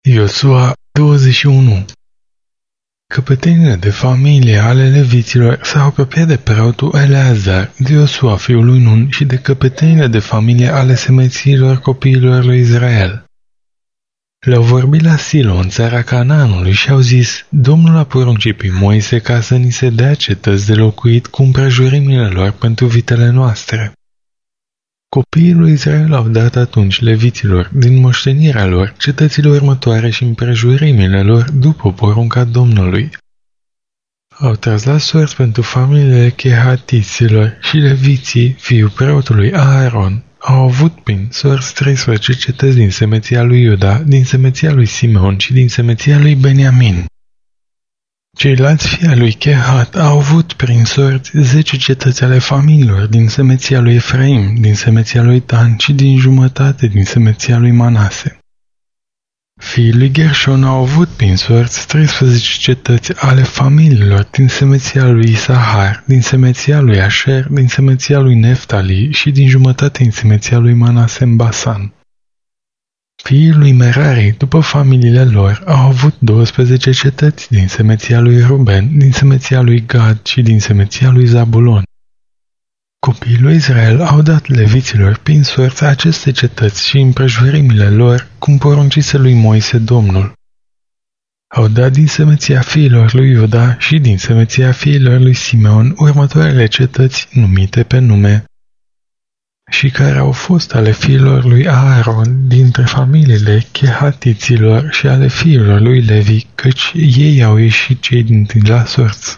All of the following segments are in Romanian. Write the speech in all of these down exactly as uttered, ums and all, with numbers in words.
Iosua douăzeci și unu. Căpetenile de familie ale leviților s-au apropiat de preotul Eleazar, de Iosua fiul lui Nun și de căpetenile de familie ale semețiilor copiilor lui Israel. Le-au vorbit la Silo, în țara Canaanului, și au zis: Domnul a poruncit pe Moise ca să ni se dea cetăți de locuit cu împrejurimile lor pentru vitele noastre. Copiii lui Israel au dat atunci leviților, din moștenirea lor, cetățile următoare și împrejurimile lor după porunca Domnului. Au tras la sorți pentru familiile chehatiților și leviții, fiul preotului Aaron. Au avut prin sorți treisprezece cetăți din semeția lui Iuda, din semeția lui Simeon și din semeția lui Beniamin. Ceilalți fii ai lui Chehat au avut prin sorți zece cetăți ale familiilor din semeția lui Efraim, din semeția lui Dan și din jumătate din semeția lui Manase. Fiii lui Gershon au avut prin sorți treisprezece cetăți ale familiilor din semeția lui Isahar, din semeția lui Asher, din semeția lui Neftali și din jumătate din semeția lui Manase în Basan. Fiii lui Merari, după familiile lor, au avut douăsprezece cetăți din semeția lui Ruben, din semeția lui Gad și din semeția lui Zabulon. Copiii lui Israel au dat leviților prin sorți aceste cetăți și împrejurimile lor, cum poruncise lui Moise Domnul. Au dat din semeția fiilor lui Iuda și din semeția fiilor lui Simeon următoarele cetăți numite pe nume și care au fost ale fiilor lui Aaron dintre familiile chehatiților și ale fiilor lui Levi, căci ei au ieșit cei din tâi la sorți.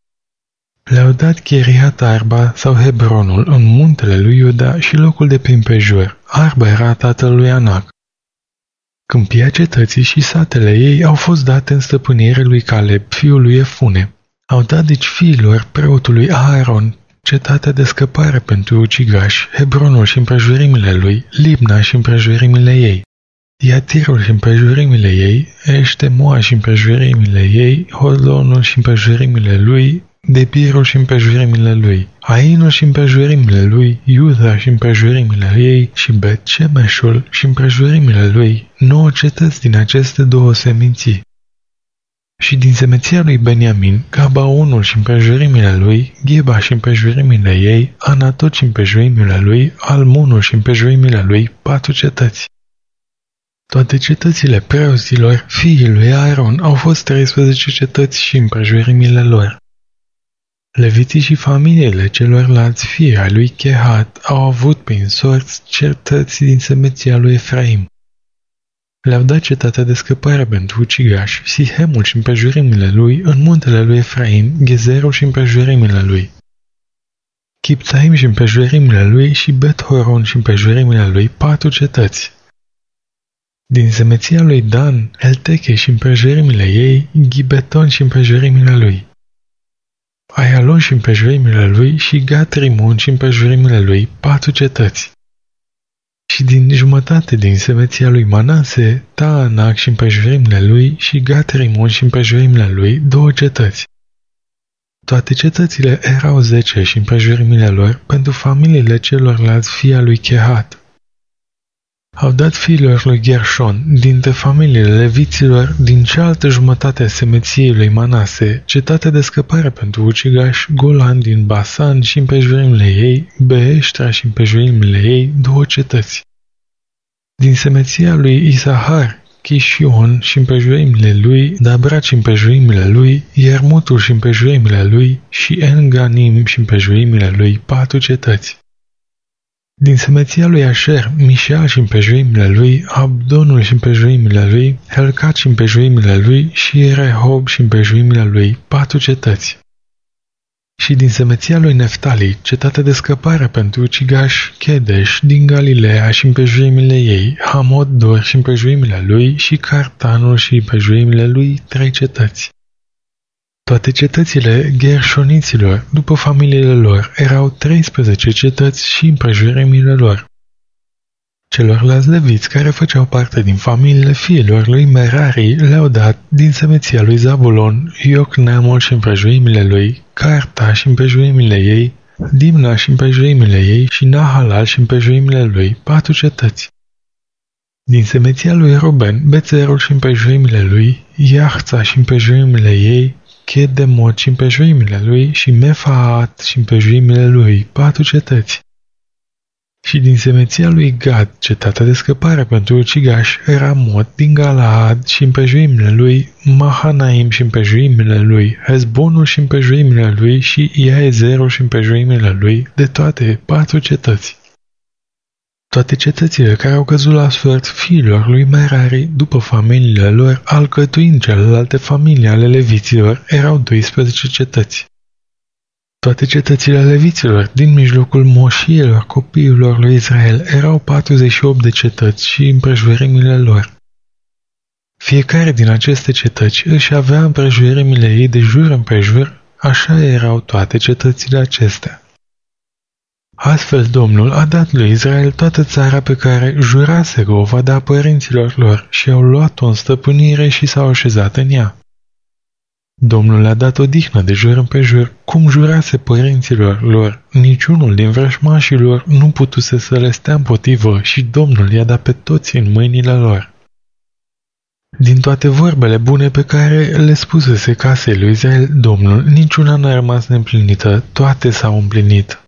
Le-au dat Chiriat Arba sau Hebronul în muntele lui Iuda și locul de pe împrejur. Arba era tatălui Anac. Câmpia cetății și satele ei au fost date în stăpânire lui Caleb, fiul lui Efune. Au dat deci fiilor preotului Aaron cetatea de scăpare pentru ucigași, Hebronul și împrejurimile lui, Libna și împrejurimile ei, Iatirul și împrejurimile ei, Eștemoa și împrejurimile ei, Holonul și împrejurimile lui, Debirul și împrejurimile lui, Ainul și împrejurimile lui, Iuda și împrejurimile ei și Bet-Shemeșul și împrejurimile lui, nouă cetăți din aceste două seminții. Și din semeția lui Beniamin, Gabaonul și împrejurimile lui, Gheba și împrejurimile ei, Anatot și împrejurimile lui, Almonul și împrejurimile lui, patru cetăți. Toate cetățile preoților, fiii lui Aaron, au fost treisprezece cetăți și împrejurimile lor. Leviții și familiile celorlalți fii ai lui Chehat au avut prin sorți cetăți din semeția lui Efraim. Le-au dat cetatea de scăpare pentru ucigași, Sihemul și împrejurimile lui, în muntele lui Efraim, Gezerul și împrejurimile lui, Chipțaim și împrejurimile lui și Bet-Horon și împrejurimile lui, patru cetăți. Din semeția lui Dan, Elteche și împrejurimile ei, Ghibeton și împrejurimile lui, Aialon și împrejurimile lui și Gat-Rimon și împrejurimile lui, patru cetăți. Și din jumătate din semeția lui Manase, Taanac și împrejurimile lui și Gat-Rimon și împrejurimile lui, două cetăți. Toate cetățile erau zece și împrejurimile lor pentru familiile celorlalți fii al lui Chehat. Au dat fiilor lui Gershon, dintre familiile leviților, din cealaltă jumătate a semeției lui Manase, cetatea de scăpare pentru ucigași, Golan din Basan și împrejurimile ei, Beeștra și împrejurimile ei, două cetăți. Din semeția lui Isahar, Chișion și împrejurimile lui, Dabrat și împrejurimile lui, Iermutul și împrejurimile lui și Enganim și împrejurimile lui, patru cetăți. Din semeția lui Asher, Mișeal și împrejurimile lui, Abdonul și împrejurimile lui, Helcat și împrejurimile lui și Rehob și împrejurimile lui, patru cetăți. Și din semeția lui Neftali, cetatea de scăpare pentru ucigași, Chedeș din Galileea și împrejurimile ei, Hamot-Dor și împrejurimile lui și Cartanul și împrejurimile lui, trei cetăți. Toate cetățile gershoniților, după familiile lor, erau treisprezece cetăți și împrejurimile lor. Celorlalți leviți care făceau parte din familiile fiilor lui Merari le-au dat din semeția lui Zabulon, Iocneamul și împrejurimile lui, Carta și împrejurimile ei, Dimna și împrejurimile ei și Nahalal și împrejurimile lui, patru cetăți. Din semeția lui Ruben, Bețerul și împrejurimile lui, Iahța și împrejurimile ei, Chedemot și împrejurimile lui și Mefaat și împrejurimile lui, patru cetăți. Și din semeția lui Gad, cetatea de scăpare pentru ucigași, Ramot din Galaad și împrejurimile lui, Mahanaim și împrejurimile lui, Hezbonul și împrejurimile lui și Iaezerul și împrejurimile lui, de toate patru cetăți. Toate cetățile care au căzut la sfert fiilor lui Merari, după familiile lor, alcătuind celelalte familii ale leviților, erau doisprezece cetăți. Toate cetățile leviților din mijlocul moșiilor copiilor lui Israel erau patruzeci și opt de cetăți și împrejurimile lor. Fiecare din aceste cetăți își avea împrejurimile ei de jur împrejur, așa erau toate cetățile acestea. Astfel Domnul a dat lui Israel toată țara pe care jurase că o va da părinților lor și au luat-o în stăpânire și s-au așezat în ea. Domnul le-a dat odihnă de jur împrejur, cum jurase părinților lor, niciunul din vrăjmașilor nu putuse să le stea împotrivă și Domnul i-a dat pe toți în mâinile lor. Din toate vorbele bune pe care le spusese casei lui Israel Domnul, niciuna n-a rămas neîmplinită, toate s-au împlinit.